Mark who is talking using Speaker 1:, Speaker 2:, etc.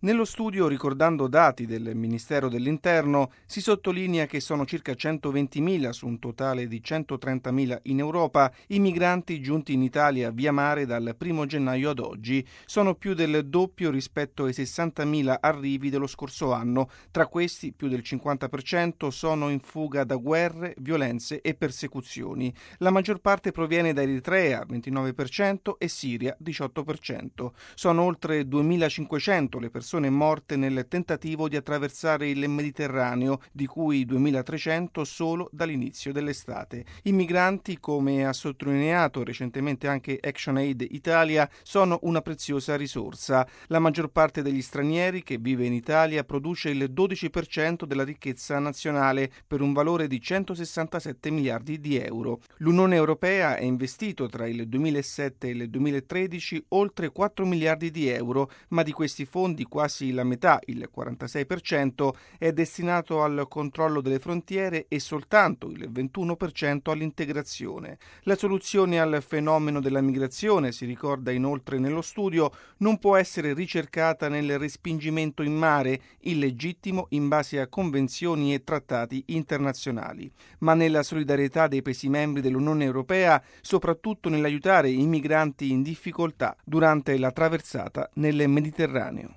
Speaker 1: Nello studio, ricordando dati del Ministero dell'Interno, si sottolinea che sono circa 120.000 su un totale di 130.000 in Europa i migranti giunti in Italia via mare dal 1 gennaio ad oggi. Sono più del doppio rispetto ai 60.000 arrivi dello scorso anno. Tra questi, più del 50% sono in fuga da guerre, violenze e persecuzioni. La maggior parte proviene da Eritrea, 29%, e Siria, 18%. Sono oltre 2.500 le persone morte nel tentativo di attraversare il Mediterraneo, di cui 2.300 solo dall'inizio dell'estate. I migranti, come ha sottolineato recentemente anche ActionAid Italia, sono una preziosa risorsa. La maggior parte degli stranieri che vive in Italia produce il 12% della ricchezza nazionale, per un valore di 167 miliardi di euro. L'Unione Europea ha investito tra il 2007 e il 2013 oltre 4 miliardi di euro, ma di questi fondi quasi la metà, il 46%, è destinato al controllo delle frontiere e soltanto il 21% all'integrazione. La soluzione al fenomeno della migrazione, si ricorda inoltre nello studio, non può essere ricercata nel respingimento in mare, illegittimo in base a convenzioni e trattati internazionali, ma nella solidarietà dei Paesi membri dell'Unione Europea, soprattutto nell'aiutare i migranti in difficoltà durante la traversata nel Mediterraneo.